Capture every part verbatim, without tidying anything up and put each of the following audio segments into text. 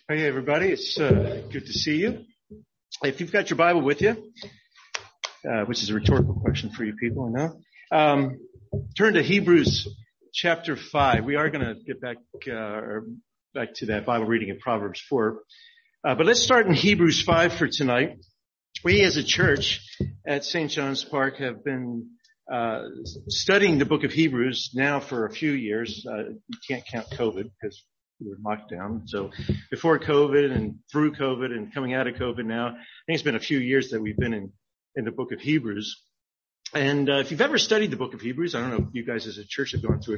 Hey everybody, it's uh, good to see you. If you've got your Bible with you, uh, which is a rhetorical question for you people, I know, um, turn to Hebrews chapter five. We are going to get back uh, back to that Bible reading in Proverbs four, uh, but let's start in Hebrews five for tonight. We as a church at Saint John's Park have been uh, studying the book of Hebrews now for a few years. Uh, you can't count COVID because we were locked down. So before COVID and through COVID and coming out of COVID now, I think it's been a few years that we've been in, in the book of Hebrews. And uh, if you've ever studied the book of Hebrews, I don't know if you guys as a church have gone through it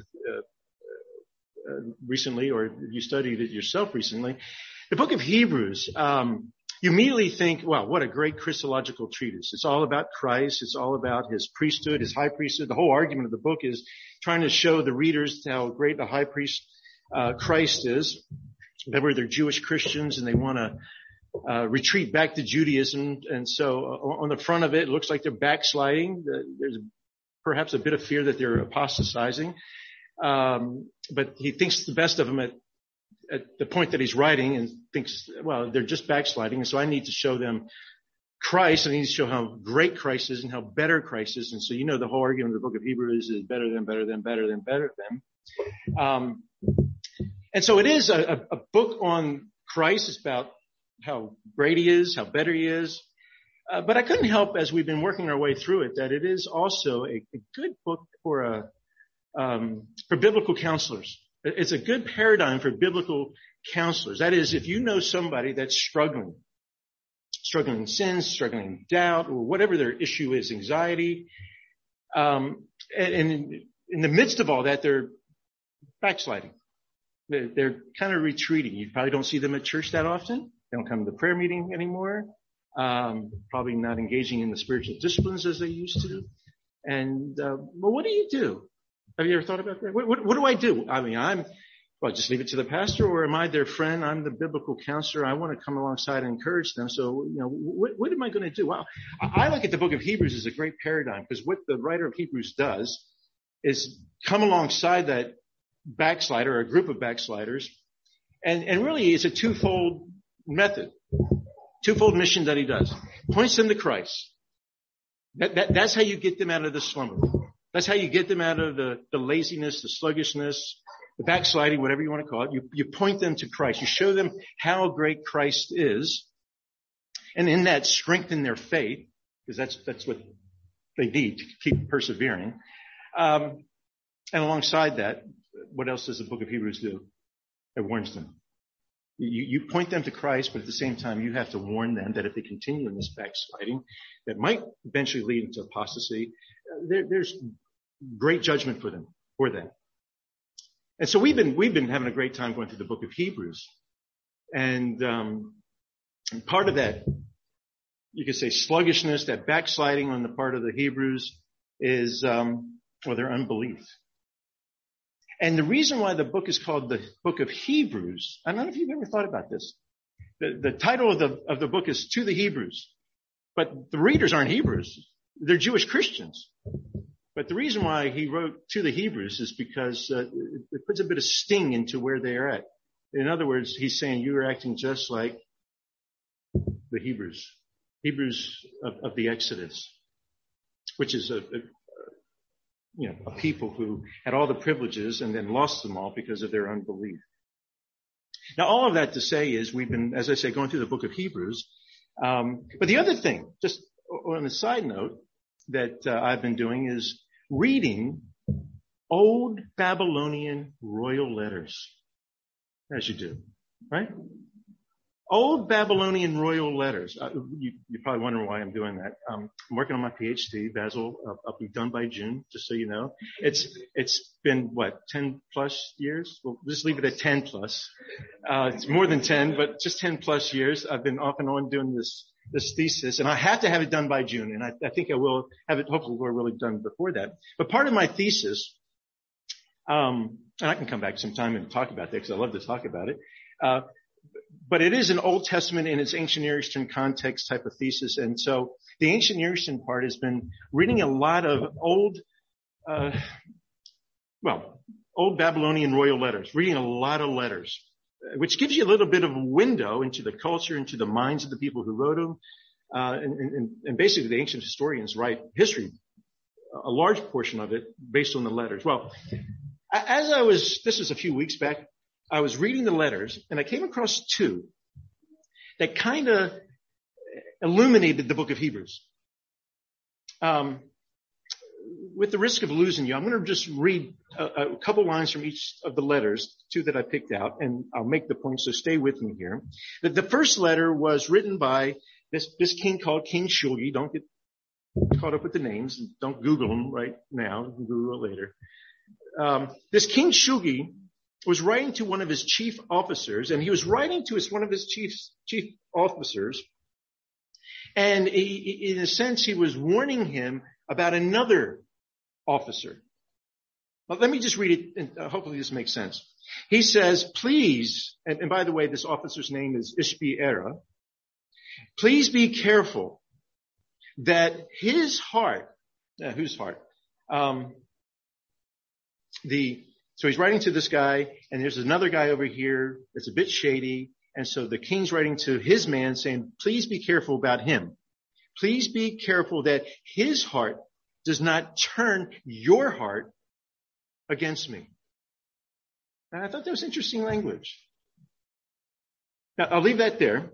uh, uh, recently or if you studied it yourself recently. The book of Hebrews, um, you immediately think, wow, what a great Christological treatise. It's all about Christ. It's all about his priesthood, his high priesthood. The whole argument of the book is trying to show the readers how great the high priest Uh, Christ is. Remember, they're Jewish Christians and they want to uh, retreat back to Judaism. And so uh, on the front of it, it looks like they're backsliding. There's perhaps a bit of fear that they're apostatizing. Um, but he thinks the best of them at, at the point that he's writing and thinks, well, they're just backsliding. And so I need to show them Christ. I need to show how great Christ is and how better Christ is. And so, you know, the whole argument of the book of Hebrews is better than, better than, better than, better than. Um, And so it is a, a book on Christ. It's about how great he is, how better he is. Uh, but I couldn't help, as we've been working our way through it, that it is also a, a good book for a, um, for biblical counselors. It's a good paradigm for biblical counselors. That is, if you know somebody that's struggling, struggling in sin, struggling in doubt, or whatever their issue is, anxiety, um, and, and in, in the midst of all that, they're backsliding. They're, they're kind of retreating. You probably don't see them at church that often. They don't come to the prayer meeting anymore. Um, probably not engaging in the spiritual disciplines as they used to. And, uh, well, what do you do? Have you ever thought about that? What, what, what do I do? I mean, I'm, well, just leave it to the pastor, or am I their friend? I'm the biblical counselor. I want to come alongside and encourage them. So, you know, what, what am I going to do? Well, I, I look at the book of Hebrews as a great paradigm, because what the writer of Hebrews does is come alongside that backslider or a group of backsliders. And, and really it's a twofold method, twofold mission that he does. Points them to Christ. That, that, that's how you get them out of the slumber. That's how you get them out of the, the laziness, the sluggishness, the backsliding, whatever you want to call it. You, you point them to Christ. You show them how great Christ is. And in that, strengthen their faith, because that's, that's what they need to keep persevering. Um, and alongside that, what else does the book of Hebrews do? It warns them. You, you point them to Christ, but at the same time, you have to warn them that if they continue in this backsliding, that might eventually lead into apostasy, there, there's great judgment for them, for them. And so we've been, we've been having a great time going through the book of Hebrews. And, um, and part of that, you could say sluggishness, that backsliding on the part of the Hebrews is, um, well, their unbelief. And the reason why the book is called the book of Hebrews, I don't know if you've ever thought about this. The, the title of the, of the book is To the Hebrews, but the readers aren't Hebrews. They're Jewish Christians. But the reason why he wrote To the Hebrews is because uh, it, it puts a bit of sting into where they are at. In other words, he's saying you are acting just like the Hebrews, Hebrews of, of the Exodus, which is a, a you know, a people who had all the privileges and then lost them all because of their unbelief. Now, all of that to say is we've been, as I say, going through the book of Hebrews. Um, but the other thing, just on a side note, that uh, I've been doing is reading old Babylonian royal letters, as you do, right? Old Babylonian royal letters. Uh, you, you're probably wondering why I'm doing that. Um, I'm working on my PhD, Basil. Uh, I'll be done by June, just so you know. It's it's been what ten plus years. Well, just leave it at ten plus. Uh, it's more than ten, but just ten plus years. I've been off and on doing this this thesis, and I have to have it done by June, and I, I think I will have it. Hopefully, we're really done before that. But part of my thesis, um, and I can come back sometime and talk about that because I love to talk about it. Uh, But it is an Old Testament in its ancient Near Eastern context type of thesis. And so the ancient Near Eastern part has been reading a lot of old, uh, well, old Babylonian royal letters, reading a lot of letters. which gives you a little bit of a window into the culture, into the minds of the people who wrote them. Uh, and, and, and basically the ancient historians write history, a large portion of it based on the letters. Well, as I was, this was a few weeks back, I was reading the letters and I came across two that kind of illuminated the book of Hebrews. Um, with the risk of losing you, I'm going to just read a, a couple lines from each of the letters, two that I picked out, and I'll make the point, so stay with me here. The, the first letter was written by this, this king called King Shulgi. Don't get caught up with the names. Don't Google them right now. You can Google it later. Um, this King Shulgi was writing to one of his chief officers, and he was writing to his, one of his chief, chief officers, and he, in a sense, he was warning him about another officer. Well, let me just read it, and uh, hopefully this makes sense. He says, please, and, and by the way, this officer's name is Ishbi-Era, please be careful that his heart, uh, whose heart? Um, the, so he's writing to this guy, and there's another guy over here that's a bit shady, and so the king's writing to his man saying, please be careful about him. Please be careful that his heart does not turn your heart against me. And I thought that was interesting language. Now, I'll leave that there.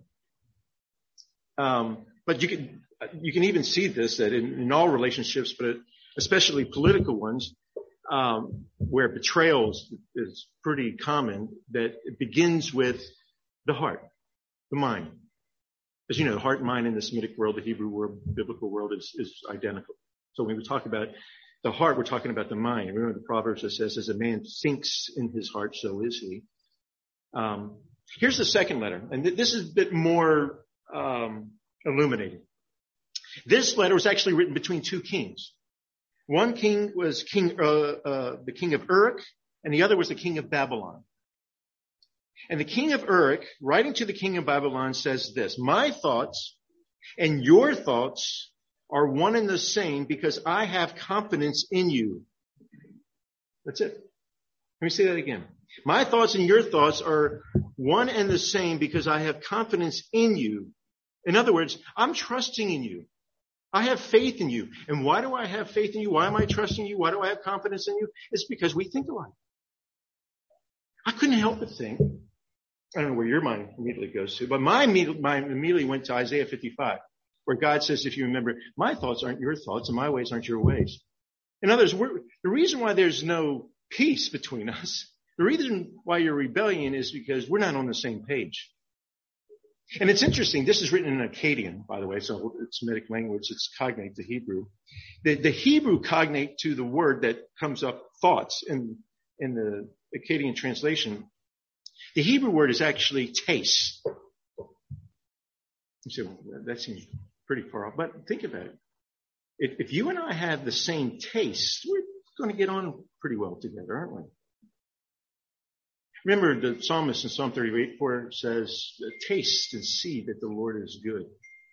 Um, but you can, you can even see this, that in, in all relationships, but especially political ones, um, where betrayal is, is pretty common, that it begins with the heart, the mind. As you know, the heart and mind in the Semitic world, the Hebrew world, biblical world is, is identical. So when we talk about the heart, we're talking about the mind. Remember the Proverbs that says, as a man thinks in his heart, so is he. Um, here's the second letter, and th- this is a bit more um, illuminating. This letter was actually written between two kings. One king was king, uh, uh, the king of Uruk, and the other was the king of Babylon. And the king of Uruk, writing to the king of Babylon, says this, my thoughts and your thoughts are one and the same because I have confidence in you. That's it. Let me say that again. My thoughts and your thoughts are one and the same because I have confidence in you. In other words, I'm trusting in you. I have faith in you. And why do I have faith in you? Why am I trusting you? Why do I have confidence in you? It's because we think alike. I couldn't help but think, I don't know where your mind immediately goes to, but my mind immediately went to Isaiah fifty-five, where God says, if you remember, my thoughts aren't your thoughts and my ways aren't your ways. In other words, we're, the reason why there's no peace between us, the reason why you're rebellion is because we're not on the same page. And it's interesting, this is written in Akkadian, by the way, so it's Semitic language, it's cognate to Hebrew. The, the Hebrew cognate to the word that comes up, thoughts, in, in the Akkadian translation, the Hebrew word is actually taste. You say, well, that seems pretty far off, but think about it. If, if you and I have the same taste, we're going to get on pretty well together, aren't we? Remember, the psalmist in Psalm thirty-eight four says, taste and see that the Lord is good.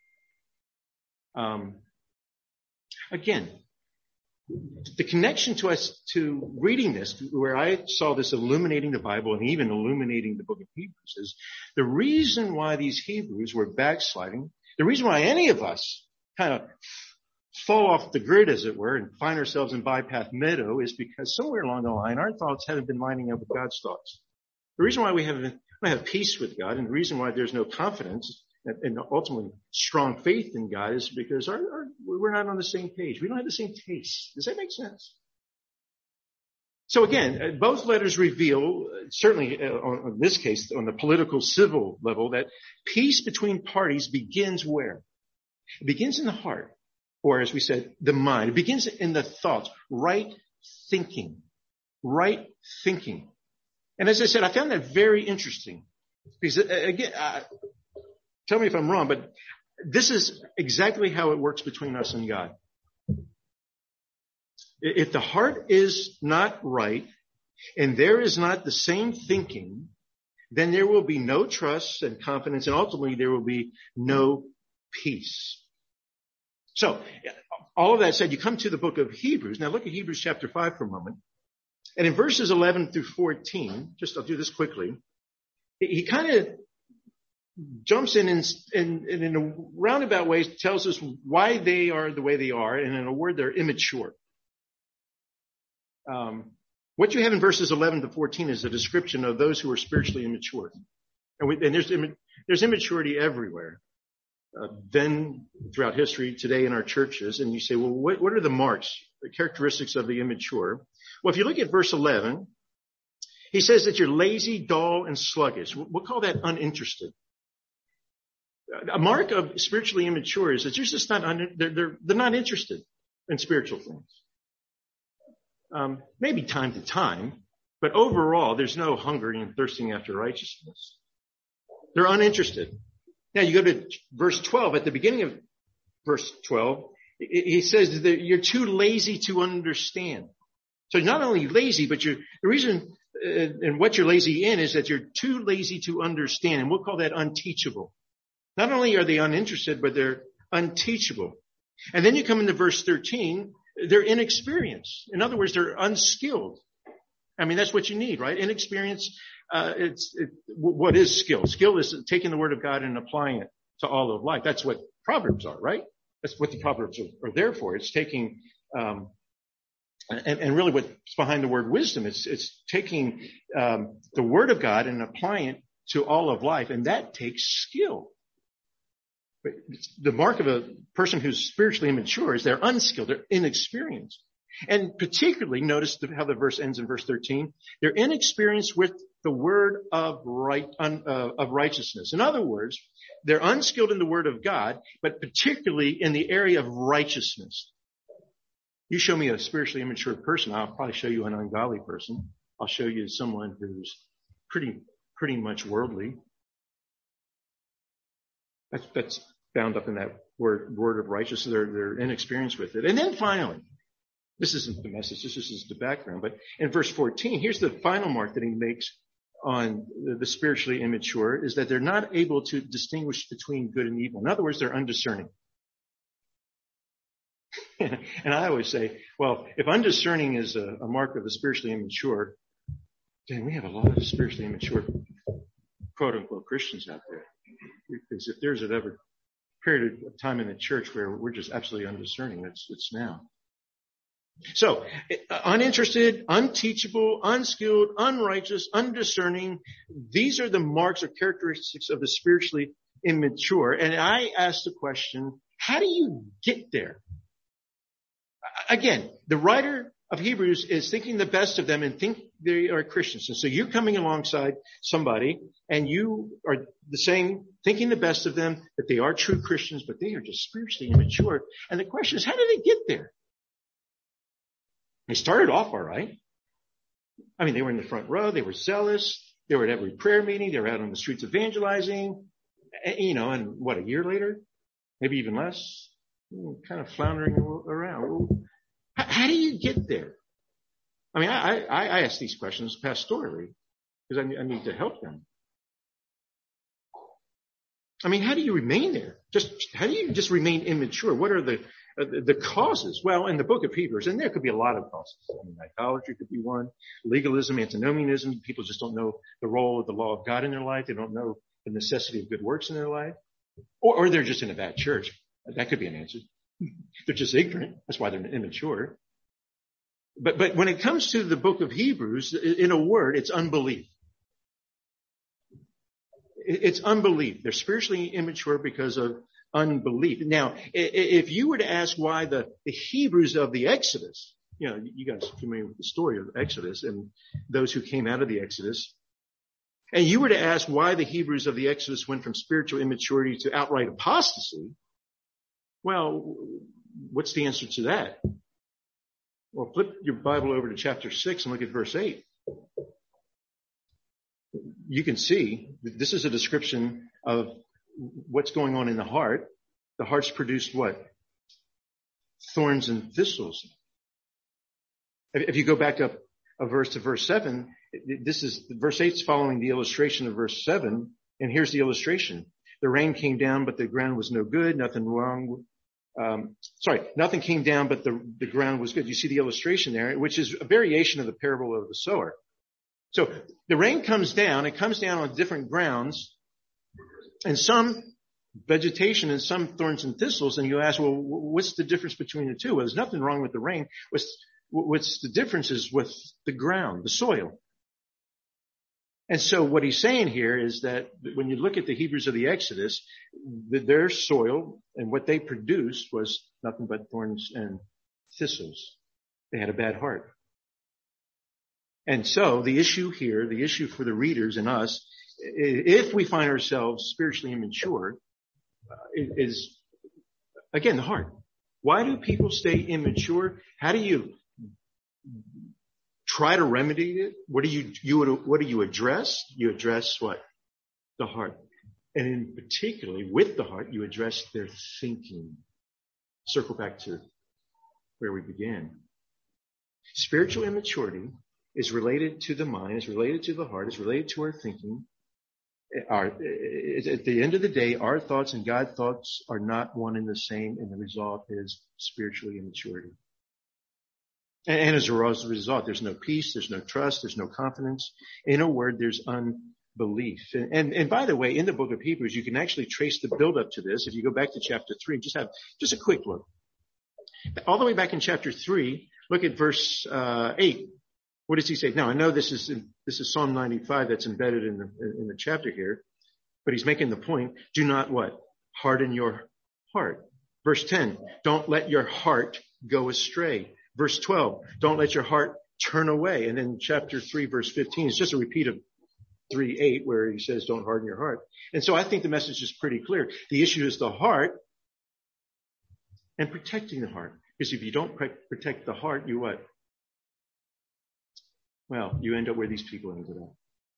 Um, again, the connection to us to reading this, where I saw this illuminating the Bible and even illuminating the book of Hebrews, is the reason why these Hebrews were backsliding, the reason why any of us kind of fall off the grid, as it were, and find ourselves in bypath meadow is because somewhere along the line, our thoughts haven't been lining up with God's thoughts. The reason why we haven't we have peace with God, and the reason why there's no confidence and ultimately strong faith in God is because our, our, we're not on the same page. We don't have the same taste. Does that make sense? So again, both letters reveal, certainly on, in this case, on the political civil level, that peace between parties begins where? It begins in the heart, or as we said, the mind. It begins in the thoughts, right thinking, right thinking. And as I said, I found that very interesting because, again, uh, tell me if I'm wrong, but this is exactly how it works between us and God. If the heart is not right and there is not the same thinking, then there will be no trust and confidence, and ultimately there will be no peace. So, all of that said, you come to the book of Hebrews. Now look at Hebrews chapter five for a moment. And in verses eleven through fourteen, just I'll do this quickly. he, he kind of jumps in and, and, and in a roundabout way tells us why they are the way they are. And in a word, they're immature. Um, what you have in verses eleven to fourteen is a description of those who are spiritually immature. And, we, and there's, there's immaturity everywhere. Uh, then throughout history, today in our churches, and you say, well, what, what are the marks, the characteristics of the immature? Well, if you look at verse eleven, he says that you're lazy, dull, and sluggish. We'll call that uninterested. A mark of spiritually immature is that you're just not, un, they're, they're, they're not interested in spiritual things. Um, maybe time to time, but overall, there's no hungering and thirsting after righteousness. They're uninterested. Now you go to verse twelve. At the beginning of verse twelve, he says that you're too lazy to understand. So not only lazy, but you're, the reason uh, and what you're lazy in is that you're too lazy to understand. And we'll call that unteachable. Not only are they uninterested, but they're unteachable. And then you come into verse thirteen, they're inexperienced. In other words, they're unskilled. I mean, that's what you need, right? Inexperience. Uh, it's, it, what is skill? Skill is taking the word of God and applying it to all of life. That's what Proverbs are, right? That's what the Proverbs are, are there for. It's taking, um, and, and really what's behind the word wisdom. It's, it's taking, um, the word of God and applying it to all of life. And that takes skill. But the mark of a person who's spiritually immature is they're unskilled. They're inexperienced. And particularly notice how the verse ends in verse thirteen. They're inexperienced with the word of right, un, uh, of righteousness. In other words, they're unskilled in the word of God, but particularly in the area of righteousness. You show me a spiritually immature person, I'll probably show you an ungodly person. I'll show you someone who's pretty, pretty much worldly. That's, that's bound up in that word, word of righteousness. They're, they're inexperienced with it. And then finally, this isn't the message, this is the background, but in verse fourteen, here's the final mark that he makes on the spiritually immature, is that they're not able to distinguish between good and evil. In other words, they're undiscerning. And I always say, well, if undiscerning is a, a mark of the spiritually immature, then we have a lot of spiritually immature, quote unquote, Christians out there. Because if there's an ever period of time in the church where we're just absolutely undiscerning, it's, it's now. So, uninterested, unteachable, unskilled, unrighteous, undiscerning. These are the marks or characteristics of the spiritually immature. And I ask the question, how do you get there? Again, the writer of Hebrews is thinking the best of them and think they are Christians. And so you're coming alongside somebody and you are the same, thinking the best of them, that they are true Christians, but they are just spiritually immature. And the question is, how did they get there? They started off all right. I mean, they were in the front row. They were zealous. They were at every prayer meeting. They were out on the streets evangelizing. You know, and what, a year later? Maybe even less? Kind of floundering around. How, how do you get there? I mean, I, I, I ask these questions pastorally because I, I need to help them. I mean, how do you remain there? Just, how do you just remain immature? What are the, uh, the causes? Well, in the book of Hebrews, and there could be a lot of causes. I mean, idolatry could be one. Legalism, antinomianism. People just don't know the role of the law of God in their life. They don't know the necessity of good works in their life. Or, or they're just in a bad church. That could be an answer. They're just ignorant. That's why they're immature. But, but when it comes to the book of Hebrews, in a word, it's unbelief. It's unbelief. They're spiritually immature because of unbelief. Now, if you were to ask why the, the Hebrews of the Exodus, you know, you guys are familiar with the story of Exodus and those who came out of the Exodus, and you were to ask why the Hebrews of the Exodus went from spiritual immaturity to outright apostasy, well, what's the answer to that? Well, flip your Bible over to chapter six and look at verse eight. You can see that this is a description of what's going on in the heart. The heart's produced what? Thorns and thistles. If you go back up a verse to verse seven, this is verse eight's following the illustration of verse seven. And here's the illustration. The rain came down, but the ground was no good. Nothing wrong. Um, sorry, nothing came down, but the, the ground was good. You see the illustration there, which is a variation of the parable of the sower. So the rain comes down. It comes down on different grounds, and some vegetation and some thorns and thistles. And you ask, well, what's the difference between the two? Well, there's nothing wrong with the rain. What's, what's the difference is with the ground, the soil. And so what he's saying here is that when you look at the Hebrews of the Exodus, their soil and what they produced was nothing but thorns and thistles. They had a bad heart. And so the issue here, the issue for the readers and us, if we find ourselves spiritually immature, is, again, the heart. Why do people stay immature? How do you try to remedy it? What do you, you what do you address? You address what? The heart. And in particularly with the heart, you address their thinking. Circle back to where we began. Spiritual immaturity is related to the mind, is related to the heart, is related to our thinking. Our, at the end of the day, our thoughts and God's thoughts are not one and the same, and the result is spiritual immaturity. And, and as a result, there's no peace, there's no trust, there's no confidence. In a word, there's unbelief. And, and, and by the way, in the book of Hebrews, you can actually trace the build-up to this. If you go back to chapter three, just have just a quick look. All the way back in chapter three, look at verse uh, eight. What does he say? Now, I know this is this is Psalm ninety-five that's embedded in the in the chapter here, but he's making the point: do not what? Harden your heart. Verse ten: don't let your heart go astray. Verse twelve: don't let your heart turn away. And then chapter three, verse fifteen is just a repeat of three eight, where he says, "Don't harden your heart." And so I think the message is pretty clear. The issue is the heart and protecting the heart, because if you don't protect the heart, you what? Well, you end up where these people ended up.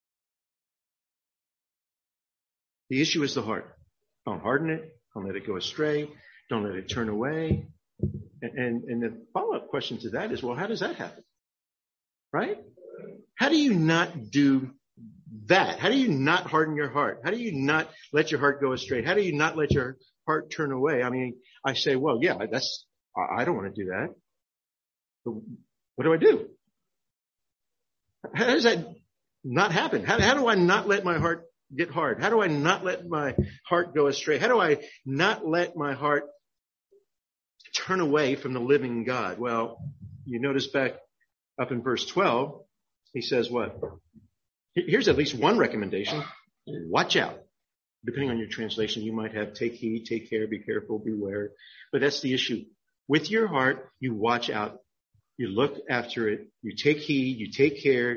The issue is the heart. Don't harden it. Don't let it go astray. Don't let it turn away. And, and, and the follow-up question to that is, well, how does that happen? Right? How do you not do that? How do you not harden your heart? How do you not let your heart go astray? How do you not let your heart turn away? I mean, I say, well, yeah, that's, I don't want to do that. But what do I do? How does that not happen? How, how do I not let my heart get hard? How do I not let my heart go astray? How do I not let my heart turn away from the living God? Well, you notice back up in verse twelve, he says what? Here's at least one recommendation. Watch out. Depending on your translation, you might have take heed, take care, be careful, beware. But that's the issue. With your heart, you watch out. You look after it. You take heed. You take care.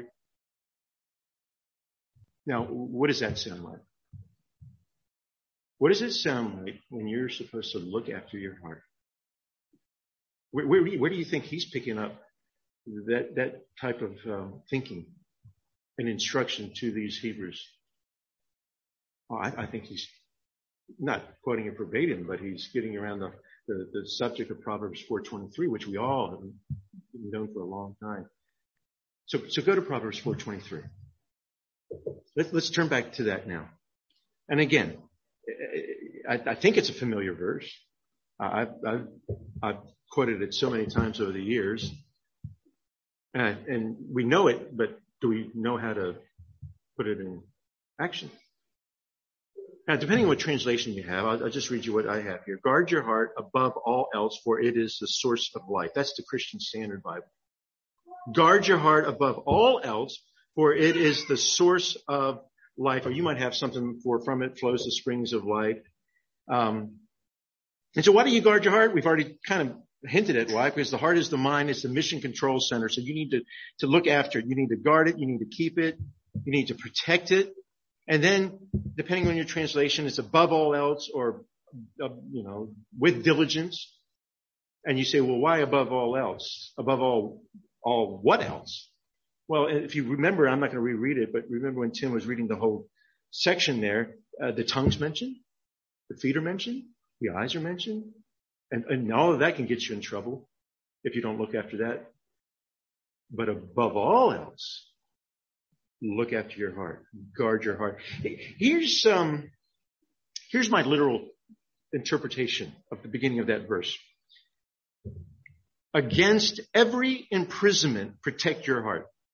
Now, what does that sound like? What does it sound like when you're supposed to look after your heart? Where, where, where do you think he's picking up that, that type of um, thinking and instruction to these Hebrews? Oh, I, I think he's not quoting it verbatim, but he's getting around the, the, the subject of Proverbs four twenty-three, which we all have known for a long time. So, so go to Proverbs four twenty-three. Let, let's turn back to that now. And again, I, I think it's a familiar verse. I've, I've, I've quoted it so many times over the years. And, and we know it, but do we know how to put it in action? Now, depending on what translation you have, I'll, I'll just read you what I have here. Guard your heart above all else, for it is the source of life. That's the Christian Standard Bible. Guard your heart above all else, for it is the source of life. Or you might have something for from it flows the springs of life. Um, and so why do you guard your heart? We've already kind of hinted at why, because the heart is the mind. It's the mission control center. So you need to, to look after it. You need to guard it. You need to keep it. You need to protect it. And then, depending on your translation, it's above all else, or, uh, you know, with diligence. And you say, well, why above all else? Above all, all what else? Well, if you remember, I'm not going to reread it, but remember when Tim was reading the whole section there, uh, the tongue's mentioned, the feet are mentioned, the eyes are mentioned, and, and all of that can get you in trouble if you don't look after that. But above all else, look after your heart. Guard your heart. Here's um, here's my literal interpretation of the beginning of that verse. Against every imprisonment, protect your heart.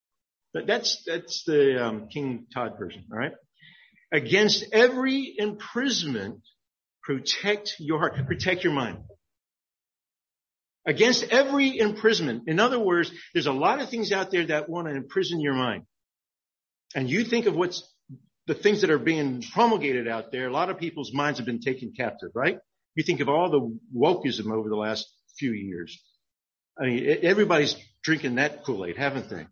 But that's, that's the um, King Todd version, all right? Against every imprisonment, protect your heart, protect your mind. Against every imprisonment. In other words, there's a lot of things out there that want to imprison your mind. And you think of what's the things that are being promulgated out there. A lot of people's minds have been taken captive, right? You think of all the wokeism over the last few years. I mean, everybody's drinking that Kool-Aid, haven't they?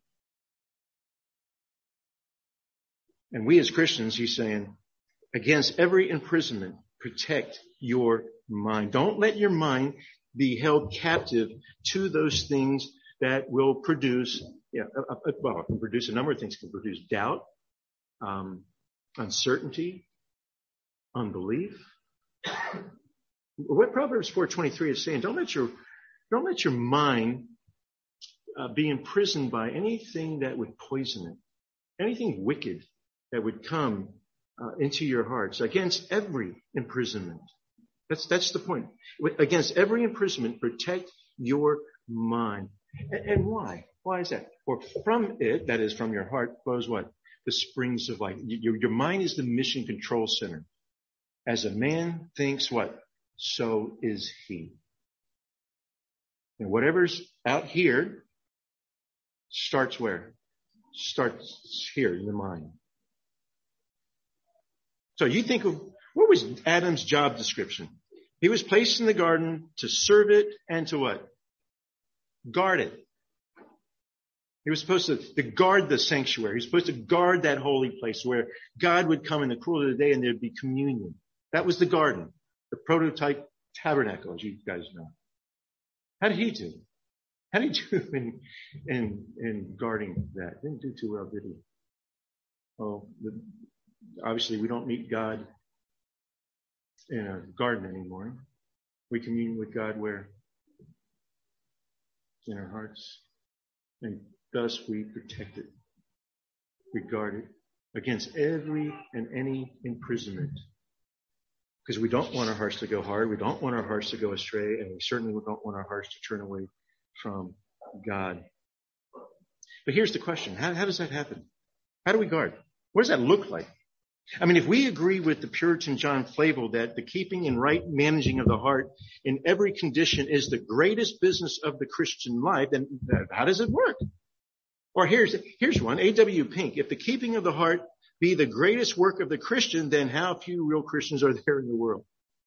And we as Christians, he's saying, against every imprisonment, protect your mind. Don't let your mind be held captive to those things that will produce, yeah, uh, uh, well, it can produce a number of things. It can produce doubt, um, uncertainty, unbelief. What Proverbs four twenty-three is saying, don't let your, don't let your mind uh, be imprisoned by anything that would poison it, anything wicked that would come uh, into your hearts. Against every imprisonment. That's, that's the point. Against every imprisonment, protect your mind. And, and why? Why is that? For from it, that is from your heart, flows what? The springs of life. Your, your mind is the mission control center. As a man thinks what? So is he. And whatever's out here starts where? Starts here in the mind. So you think of, what was Adam's job description? He was placed in the garden to serve it and to what? Guard it. He was supposed to, to guard the sanctuary. He was supposed to guard that holy place where God would come in the cool of the day and there'd be communion. That was the garden, the prototype tabernacle, as you guys know. How did he do? How did he do in, in, in guarding that? Didn't do too well, did he? Oh, the, obviously we don't meet God in a garden anymore. We commune with God where? In our hearts. And thus we protect it. We guard it against every and any imprisonment. Because we don't want our hearts to go hard. We don't want our hearts to go astray. And we certainly don't want our hearts to turn away from God. But here's the question. How, how does that happen? How do we guard? What does that look like? I mean, if we agree with the Puritan John Flavel that the keeping and right managing of the heart in every condition is the greatest business of the Christian life, then how does it work? Or here's, here's one, A W Pink. If the keeping of the heart be the greatest work of the Christian, then how few real Christians are there in the world?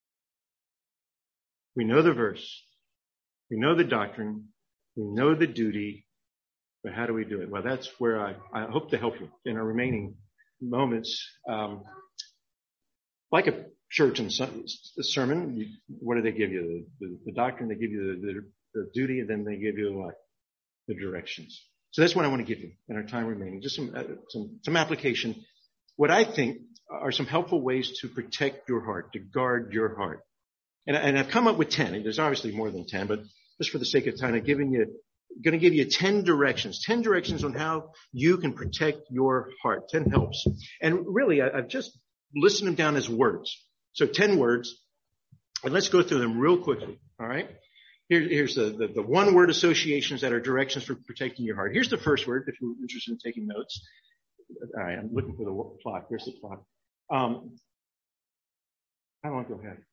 We know the verse. We know the doctrine. We know the duty. But how do we do it? Well, that's where I, I hope to help you in our remaining moments. Um, like a church and sermon, you, what do they give you? The, the, the doctrine, they give you the, the, the duty, and then they give you what? The directions. So that's what I want to give you in our time remaining. Just some, uh, some, some application. What I think are some helpful ways to protect your heart, to guard your heart. And, and I've come up with ten. There's obviously more than ten, but just for the sake of time, I'm giving you, going to give you ten directions, ten directions on how you can protect your heart, ten helps. And really, I, I've just listed them down as words. So ten words, and let's go through them real quickly, all right? Here, here's the, the, the one-word associations that are directions for protecting your heart. Here's the first word, if you're interested in taking notes. All right, I'm looking for the clock. Here's the clock. Um, I don't want to go ahead.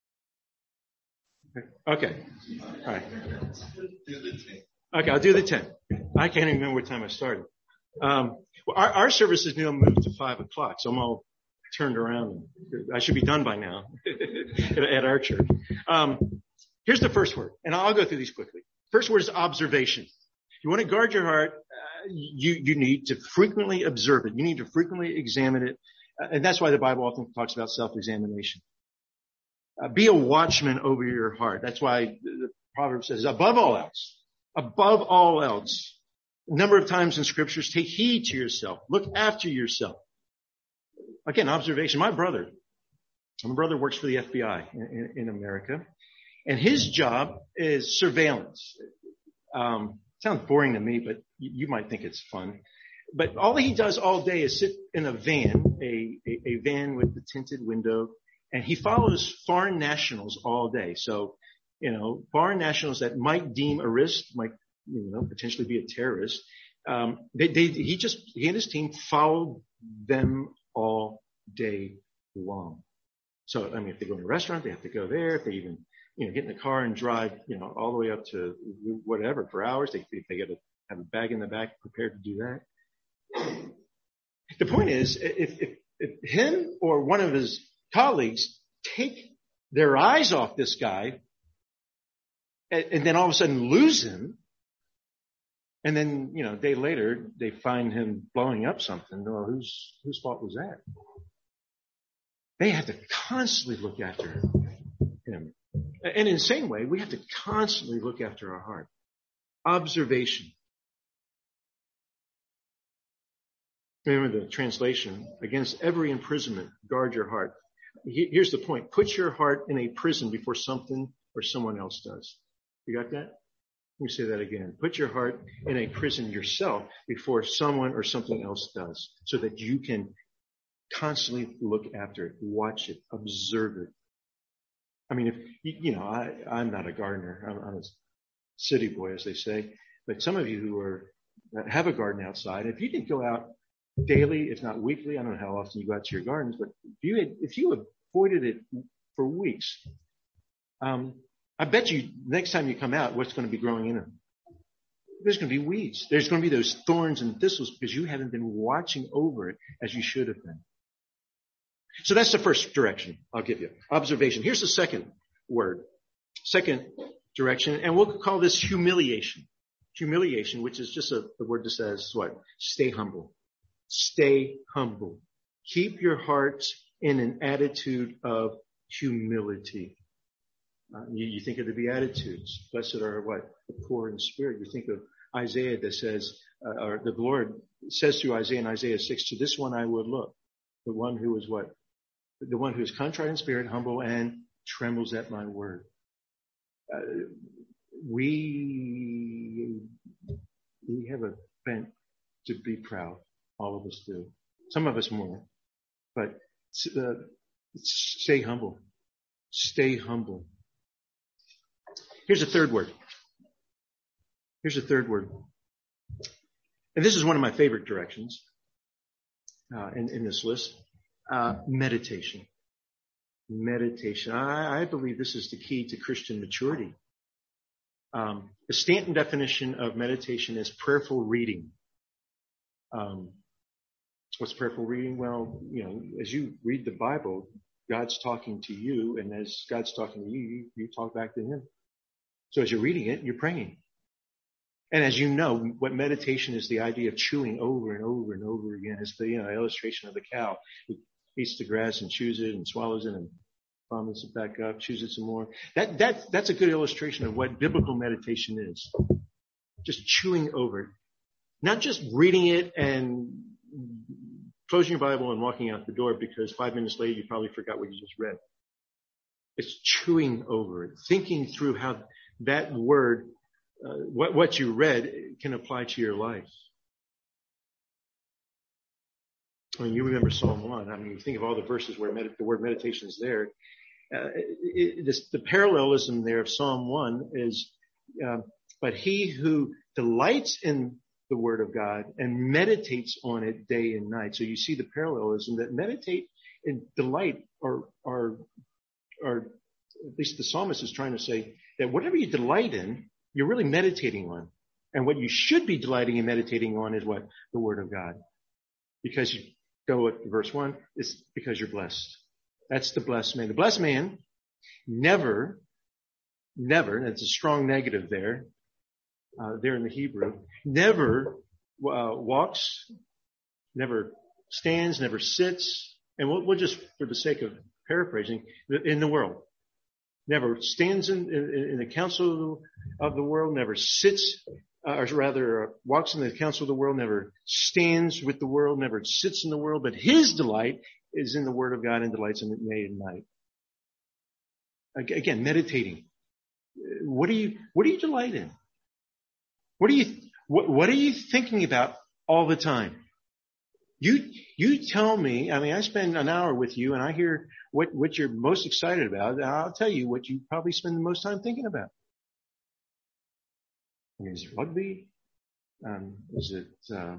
Okay. All right. Okay, I'll do the ten. I can't even remember what time I started. Um, well, our, our service is now moved to five o'clock, so I'm all turned around. I should be done by now at, at our church. Um, here's the first word, and I'll go through these quickly. First word is observation. If you want to guard your heart, uh, you, you need to frequently observe it. You need to frequently examine it. Uh, and that's why the Bible often talks about self-examination. Uh, be a watchman over your heart. That's why the, the Proverbs says, above all else, above all else, a number of times in scriptures, take heed to yourself. Look after yourself. Again, observation. My brother, my brother works for the F B I in, in, in America, and his job is surveillance. Um, sounds boring to me, but you, you might think it's fun. But all he does all day is sit in a van, a, a, a van with the tinted window, and he follows foreign nationals all day. So, you know, foreign nationals that might deem a risk, might, you know, potentially be a terrorist. Um, they, they, he just, he and his team followed them all day long. So, I mean, if they go to a restaurant, they have to go there. If they even, you know, get in the car and drive, you know, all the way up to whatever for hours, they, they got to have a bag in the back prepared to do that. The point is, if, if, if him or one of his colleagues take their eyes off this guy and, and then all of a sudden lose him, and then, you know, a day later, they find him blowing up something. Well, whose, whose fault was that? They have to constantly look after him. And in the same way, we have to constantly look after our heart. Observation. Remember the translation, against every imprisonment, guard your heart. Here's the point. Put your heart in a prison before something or someone else does. You got that? Let me say that again. Put your heart in a prison yourself before someone or something else does, so that you can constantly look after it, watch it, observe it. I mean, if you know, I, I'm not a gardener. I'm, I'm a city boy, as they say. But some of you who are have a garden outside, if you didn't go out daily, if not weekly, I don't know how often you go out to your gardens, but if you had, if you avoided it for weeks, um, I bet you next time you come out, what's going to be growing in them? There's going to be weeds. There's going to be those thorns and thistles because you haven't been watching over it as you should have been. So that's the first direction I'll give you. Observation. Here's the second word. Second direction, and we'll call this humiliation. Humiliation, which is just a, a word that says what? Stay humble. Stay humble. Keep your heart in an attitude of humility. Uh, you, you think of the Beatitudes. Blessed are what? The poor in spirit. You think of Isaiah that says, uh, or the Lord says through Isaiah in Isaiah six, to this one I would look. The one who is what? The one who is contrite in spirit, humble, and trembles at my word. Uh, we, we have a bent to be proud. All of us do. Some of us more. But uh, stay humble. Stay humble. Here's a third word. Here's a third word. And this is one of my favorite directions uh, in, in this list. Uh, meditation. Meditation. I, I believe this is the key to Christian maturity. Um, the Stanton definition of meditation is prayerful reading. Um, what's prayerful reading? Well, you know, as you read the Bible, God's talking to you, and as God's talking to you, you, you talk back to Him. So as you're reading it, you're praying. And as you know, what meditation is, the idea of chewing over and over and over again. It's the, you know, illustration of the cow. It eats the grass and chews it and swallows it and vomits it back up, chews it some more. That, that, that's a good illustration of what biblical meditation is. Just chewing over it. Not just reading it and closing your Bible and walking out the door because five minutes later you probably forgot what you just read. It's chewing over it, thinking through how that word, uh, what, what you read can apply to your life. I mean, you remember Psalm one. I mean, you think of all the verses where med- the word meditation is there. Uh, it, it, this, the parallelism there of Psalm one is, uh, but he who delights in the word of God and meditates on it day and night. So you see the parallelism that meditate and delight are, are, are, at least the psalmist is trying to say that whatever you delight in, you're really meditating on. And what you should be delighting and meditating on is what? The word of God. Because you go at verse one, it's because you're blessed. That's the blessed man. The blessed man never, never, and it's a strong negative there, uh, there in the Hebrew, never uh, walks, never stands, never sits, and we'll, we'll just, for the sake of paraphrasing, in the world. Never stands in, in, in the council of the world, never sits, uh, or rather uh, walks in the council of the world, never stands with the world, never sits in the world, but his delight is in the word of God and delights in it day and night. Again, meditating. What do you, what do you delight in? What are you, what, what are you thinking about all the time? You, you tell me, I mean, I spend an hour with you and I hear what, what you're most excited about. And I'll tell you what you probably spend the most time thinking about. I mean, is it rugby? Um, is it uh,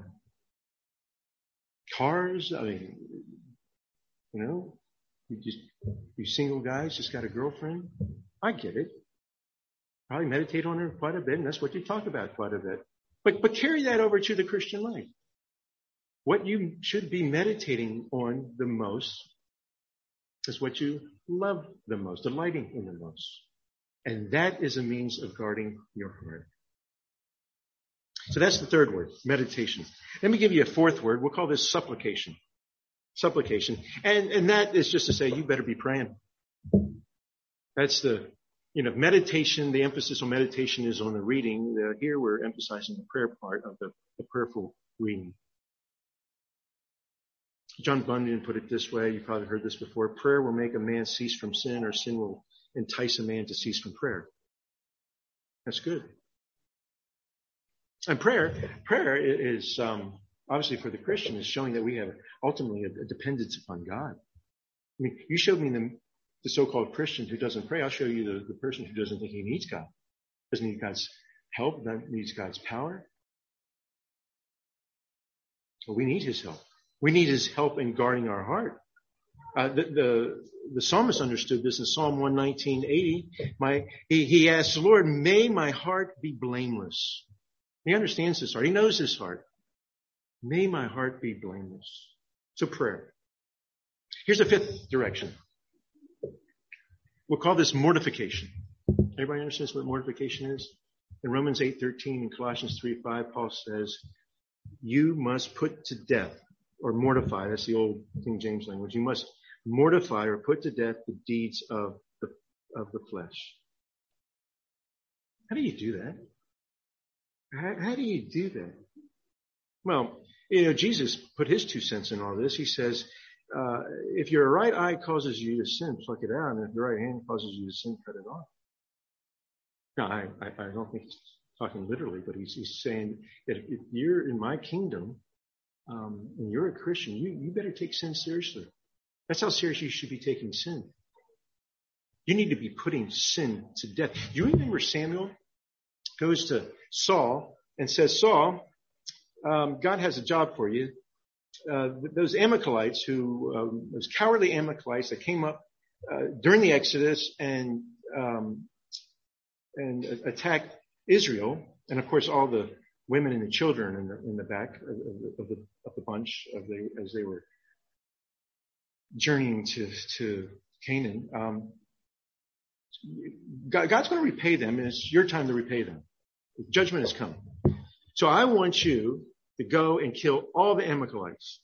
cars? I mean, you know, you just you single guys just got a girlfriend. I get it. Probably meditate on her quite a bit, and that's what you talk about quite a bit. But but carry that over to the Christian life. What you should be meditating on the most is what you love the most, delighting in the most. And that is a means of guarding your heart. So that's the third word, meditation. Let me give you a fourth word. We'll call this supplication. Supplication. And, and that is just to say, you better be praying. That's the, you know, meditation, the emphasis on meditation is on the reading. Uh, here we're emphasizing the prayer part of the, the prayerful reading. John Bunyan put it this way. You've probably heard this before. Prayer will make a man cease from sin, or sin will entice a man to cease from prayer. That's good. And prayer, prayer is um, obviously for the Christian is showing that we have ultimately a, a dependence upon God. I mean, you showed me the, the so-called Christian who doesn't pray. I'll show you the, the person who doesn't think he needs God, doesn't need God's help, doesn't needs God's power. So we need His help. We need His help in guarding our heart. Uh, the, the, the psalmist understood this in Psalm one nineteen eighty. My, he, he asked, Lord, may my heart be blameless. He understands his heart. He knows his heart. May my heart be blameless. So prayer. Here's a fifth direction. We'll call this mortification. Everybody understands what mortification is? In Romans eight thirteen and Colossians three five, Paul says, you must put to death or mortify. That's the old King James language. You must mortify or put to death the deeds of the, of the flesh. How do you do that? How, how do you do that? Well, you know, Jesus put his two cents in all this. He says, uh, if your right eye causes you to sin, pluck it out. And if your right hand causes you to sin, cut it off. Now, I, I, I don't think he's talking literally, but he's, he's saying that if you're in my kingdom, um, and you're a Christian, you, you better take sin seriously. That's how serious you should be taking sin. You need to be putting sin to death. You remember Samuel goes to Saul and says, Saul, um, God has a job for you. Uh, those Amalekites who, um, those cowardly Amalekites that came up uh, during the Exodus and um, and attacked Israel, and of course all the women and the children in the in the back of the of the, of the bunch of the, as they were journeying to to Canaan. Um, God, God's going to repay them, and it's your time to repay them. Judgment has come. So I want you to go and kill all the Amalekites.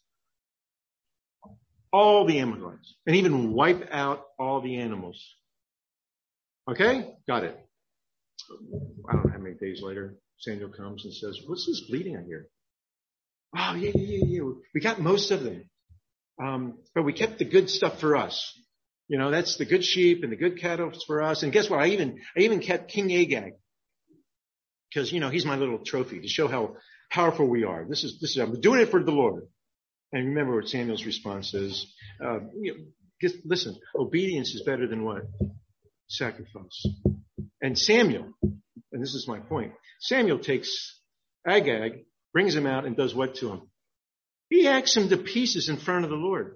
All the Amalekites. And even wipe out all the animals. Okay? Got it. I don't know how many days later, Samuel comes and says, what's this bleeding I hear? Oh, yeah, yeah, yeah, yeah. We got most of them. Um, but we kept the good stuff for us. You know, that's the good sheep and the good cattle for us. And guess what? I even, I even kept King Agag. Because, you know, he's my little trophy to show how powerful we are. This is, this is, I'm doing it for the Lord. And remember what Samuel's response is. Uh, you know, just listen, obedience is better than what? Sacrifice. And Samuel, and this is my point, Samuel takes Agag, brings him out, and does what to him? He hacks him to pieces in front of the Lord.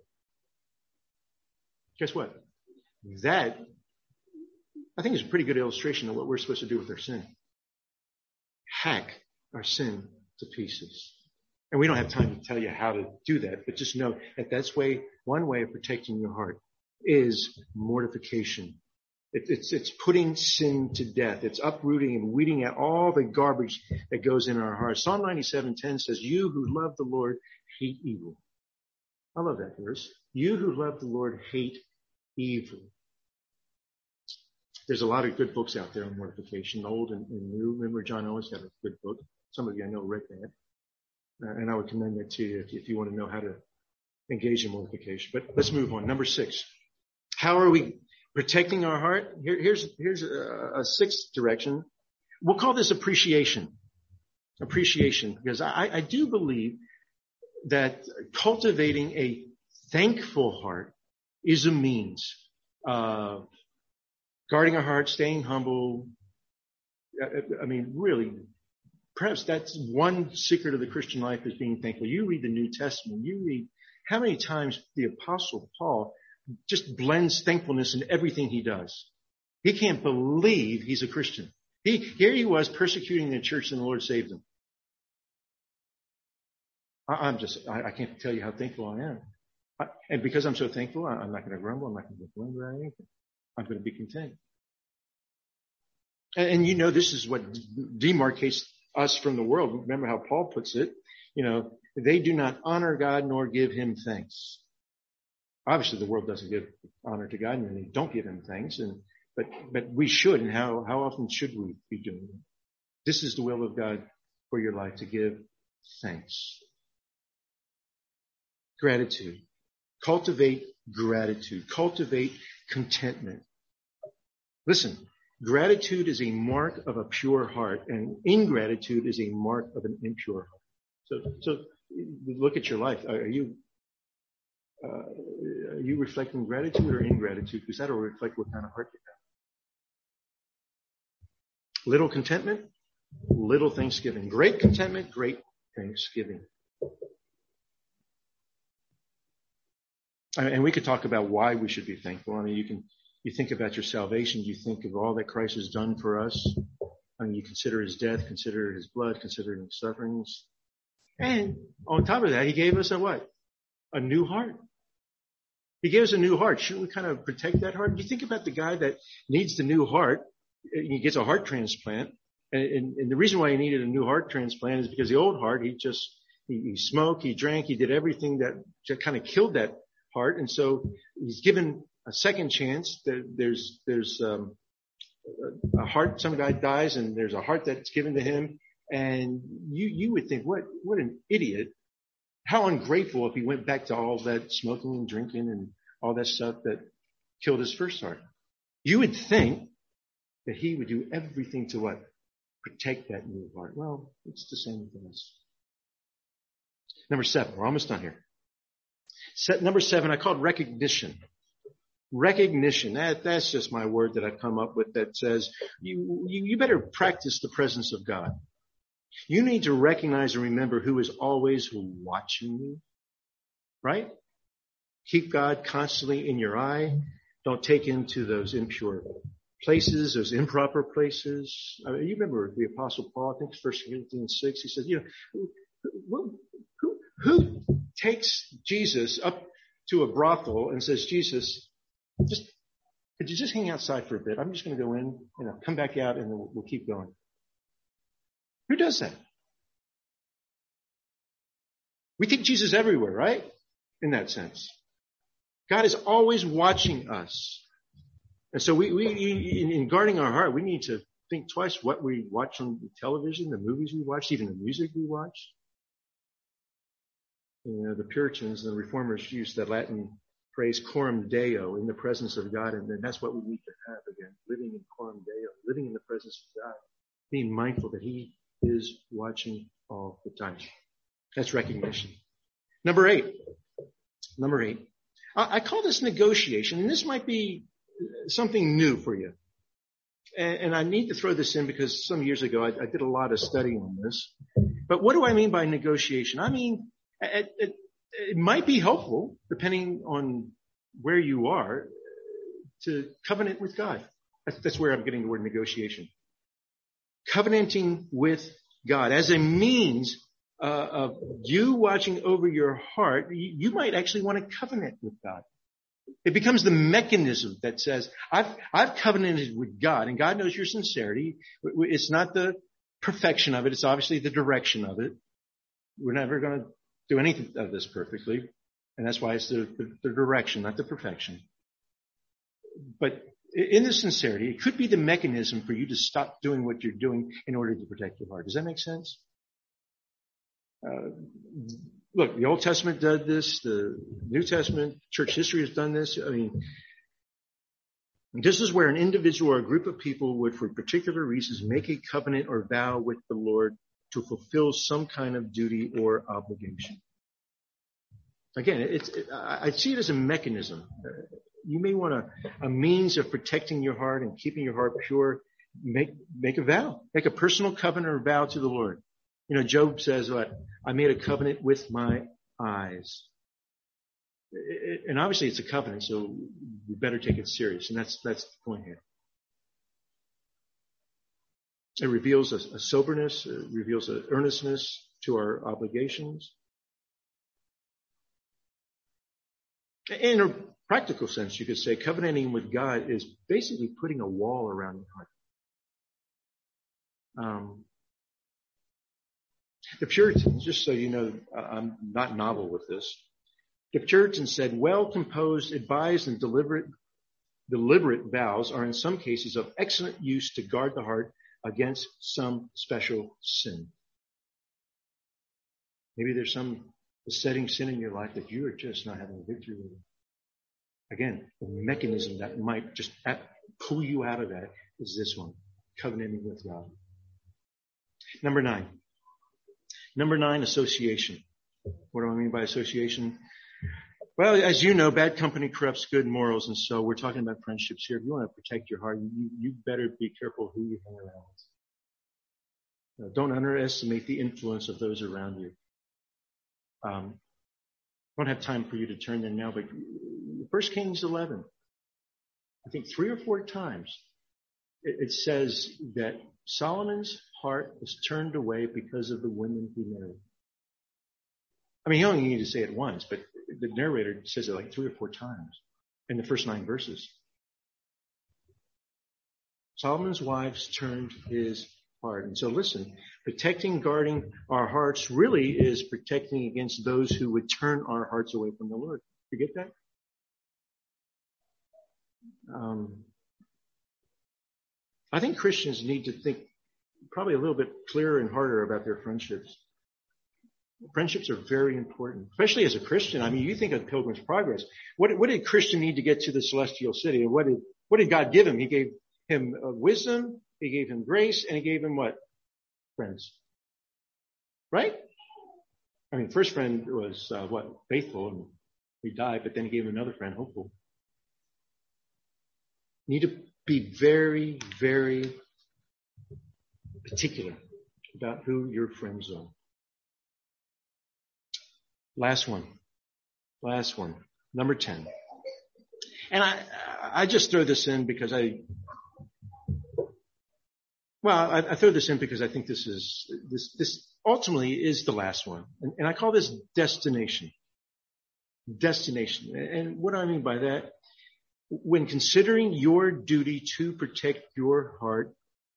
Guess what? That, I think, is a pretty good illustration of what we're supposed to do with our sin. Hack our sin to pieces. And we don't have time to tell you how to do that, but just know that that's way, one way of protecting your heart is mortification. It, it's, it's putting sin to death. It's uprooting and weeding out all the garbage that goes in our hearts. Psalm ninety-seven ten says, you who love the Lord hate evil. I love that verse. You who love the Lord hate evil. There's a lot of good books out there on mortification, old and, and new. Remember, John Owens had a good book. Some of you I know read that. Uh, and I would commend that to you if, if you want to know how to engage in mortification. But let's move on. Number six. How are we protecting our heart? Here, here's here's a, a sixth direction. We'll call this appreciation. Appreciation. Because I, I do believe that cultivating a thankful heart is a means of guarding our heart, staying humble. I, I mean, really perhaps that's one secret of the Christian life is being thankful. You read the New Testament. You read how many times the Apostle Paul just blends thankfulness in everything he does. He can't believe he's a Christian. He, here he was persecuting the church and the Lord saved him. I, I'm just, I, I can't tell you how thankful I am. I, and because I'm so thankful, I, I'm not going to grumble. I'm not going to complain about anything. I'm going to be content. And, and you know, this is what demarcates us from the world. Remember how Paul puts it. You know, they do not honor God nor give him thanks. Obviously, the world doesn't give honor to God, and they don't give him thanks. And but but we should. And how how often should we be doing it? This is the will of God for your life, to give thanks. Gratitude. Cultivate gratitude. Cultivate contentment. Listen, gratitude is a mark of a pure heart, and ingratitude is a mark of an impure heart. So, so look at your life. Are you uh, are you reflecting gratitude or ingratitude? Because that'll reflect what kind of heart you have. Little contentment, little thanksgiving. Great contentment, great thanksgiving. And we could talk about why we should be thankful. I mean, you can, you think about your salvation. You think of all that Christ has done for us. I mean, you consider his death, consider his blood, consider his sufferings. And on top of that, he gave us a what? A new heart. He gave us a new heart. Shouldn't we kind of protect that heart? You think about the guy that needs the new heart. He gets a heart transplant. And, and, and the reason why he needed a new heart transplant is because the old heart, he just, he, he smoked, he drank, he did everything that just kind of killed that heart. And so he's given a second chance. There, there's, there's, um, a heart, some guy dies and there's a heart that's given to him. And you, you would think, what, what an idiot. How ungrateful if he went back to all that smoking and drinking and all that stuff that killed his first heart. You would think that he would do everything to what? Protect that new heart. Well, it's the same with us. Number seven. We're almost done here. Set, number seven, I called recognition. Recognition. That, that's just my word that I've come up with that says you, you, you better practice the presence of God. You need to recognize and remember who is always watching you, right? Keep God constantly in your eye. Don't take him to those impure places, those improper places. I mean, you remember the Apostle Paul, I think it's First Corinthians six, he says, you know, who, who, who takes Jesus up to a brothel and says, Jesus, just, could you just hang outside for a bit? I'm just going to go in and I'll come back out and we'll, we'll keep going. Who does that? We think Jesus is everywhere, right? In that sense. God is always watching us. And so we, we in, in guarding our heart, we need to think twice what we watch on the television, the movies we watch, even the music we watch. You know, the Puritans and the Reformers used that Latin phrase, coram Deo, in the presence of God. And then that's what we need to have again, living in coram Deo, living in the presence of God, being mindful that he is watching all the time. That's recognition. Number eight. Number eight. I, I call this negotiation, and this might be something new for you. And, and I need to throw this in because some years ago I, I did a lot of study on this. But what do I mean by negotiation? I mean, it, it, it might be helpful, depending on where you are, to covenant with God. That's, that's where I'm getting the word negotiation. Covenanting with God as a means uh, of you watching over your heart. You, you might actually want to covenant with God. It becomes the mechanism that says, I've, I've covenanted with God, and God knows your sincerity. It's not the perfection of it. It's obviously the direction of it. We're never going to do anything of this perfectly. And that's why it's the, the, the direction, not the perfection. But in the sincerity, it could be the mechanism for you to stop doing what you're doing in order to protect your heart. Does that make sense? Uh, look, the Old Testament did this. The New Testament, church history has done this. I mean, this is where an individual or a group of people would, for particular reasons, make a covenant or vow with the Lord to fulfill some kind of duty or obligation. Again, it's, it, I see it as a mechanism. You may want a, a means of protecting your heart and keeping your heart pure. Make, make a vow. Make a personal covenant or vow to the Lord. You know, Job says what? I made a covenant with my eyes. It, and obviously it's a covenant, so we better take it serious. And that's, that's the point here. It reveals a, a soberness, it reveals an earnestness to our obligations. In a practical sense, you could say covenanting with God is basically putting a wall around your heart. Um, the Puritans, just so you know, I'm not novel with this. The Puritans said, well-composed, advised, and deliberate, deliberate vows are in some cases of excellent use to guard the heart against some special sin. Maybe there's some besetting sin in your life that you are just not having a victory with. Again, the mechanism that might just pull you out of that is this one, covenanting with God. Number nine. Number nine, association. What do I mean by association? Well, as you know, bad company corrupts good morals, and so we're talking about friendships here. If you want to protect your heart, you, you better be careful who you hang around with. Don't underestimate the influence of those around you. Um, I don't have time for you to turn there now, but First Kings eleven, I think three or four times, it, it says that Solomon's heart was turned away because of the women he married. I mean, you only need to say it once, but the narrator says it like three or four times in the first nine verses. Solomon's wives turned his heart. And so listen, protecting, guarding our hearts really is protecting against those who would turn our hearts away from the Lord. You get that? Um, I think Christians need to think probably a little bit clearer and harder about their friendships. Friendships are very important, especially as a Christian. I mean, you think of Pilgrim's Progress. What, what did Christian need to get to the celestial city? And what did, what did God give him? He gave him uh, wisdom, he gave him grace, and he gave him what? Friends. Right? I mean, first friend was, uh, what? Faithful, and he died, but then he gave him another friend, hopeful. You need to be very, very particular about who your friends are. Last one. Last one. Number ten. And I, I just throw this in because I, well, I, I throw this in because I think this is, this, this ultimately is the last one. And, and I call this destination. Destination. And what do I mean by that? When considering your duty to protect your heart,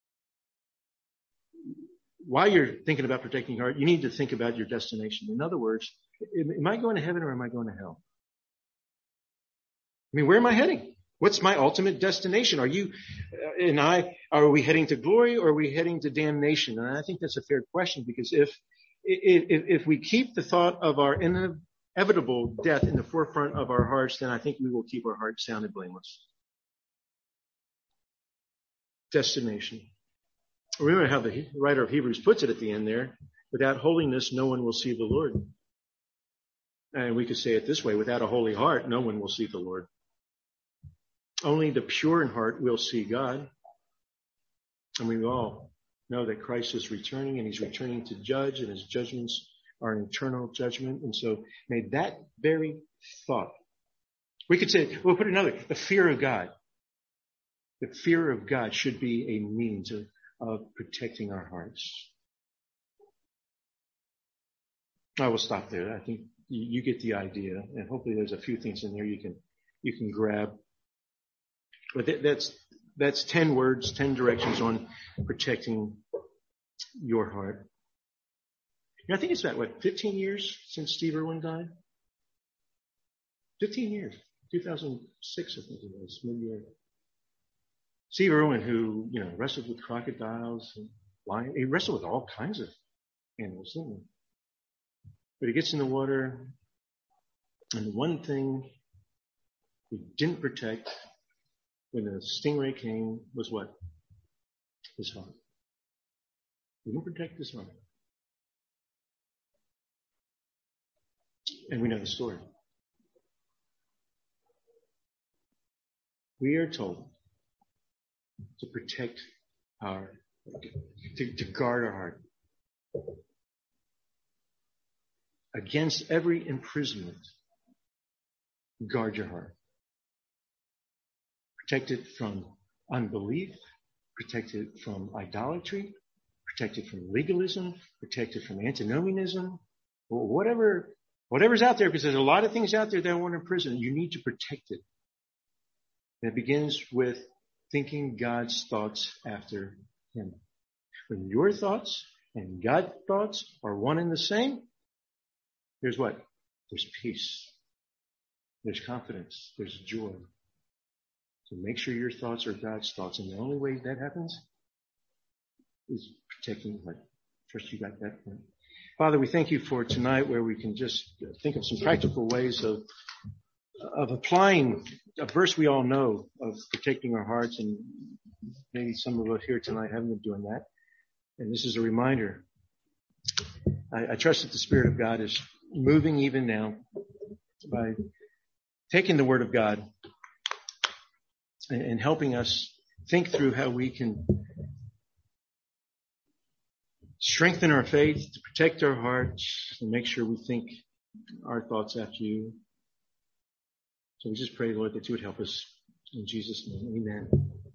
while you're thinking about protecting your heart, you need to think about your destination. In other words, am I going to heaven or am I going to hell? I mean, where am I heading? What's my ultimate destination? Are you uh, and I, are we heading to glory or are we heading to damnation? And I think that's a fair question because if, if, if we keep the thought of our inevitable death in the forefront of our hearts, then I think we will keep our hearts sound and blameless. Destination. Remember how the writer of Hebrews puts it at the end there. Without holiness, no one will see the Lord. And we could say it this way. Without a holy heart, no one will see the Lord. Only the pure in heart will see God. And we all know that Christ is returning and he's returning to judge and his judgments are an eternal judgment. And so may that very thought, we could say, we'll put another, the fear of God. The fear of God should be a means of, of protecting our hearts. I will stop there. I think you, you get the idea, and hopefully there's a few things in there you can you can grab. But that, that's that's ten words, ten directions on protecting your heart. You know, I think it's about what fifteen years since Steve Irwin died. Fifteen years, two thousand six, I think it was, mid-year. Steve Irwin, who, you know, wrestled with crocodiles and lions. He wrestled with all kinds of animals, didn't he? But he gets in the water, and the one thing he didn't protect when the stingray came was what? His heart. He didn't protect his heart. And we know the story. We are told to protect our, to, to guard our heart. against every imprisonment, guard your heart. Protect it from unbelief, protect it from idolatry, protect it from legalism, protect it from antinomianism, or whatever, whatever's out there, because there's a lot of things out there that want to imprison. You need to protect it. And it begins with thinking God's thoughts after Him. When your thoughts and God's thoughts are one and the same, there's what? There's peace. There's confidence. There's joy. So make sure your thoughts are God's thoughts. And the only way that happens is protecting the heart. First, you got that point. Father, we thank you for tonight where we can just think of some practical ways of of applying a verse we all know of protecting our hearts. And maybe some of us here tonight haven't been doing that. And this is a reminder. I, I trust that the Spirit of God is moving even now by taking the Word of God and, and helping us think through how we can strengthen our faith, to protect our hearts, and make sure we think our thoughts after you. So we just pray, Lord, that you would help us. In Jesus' name, amen.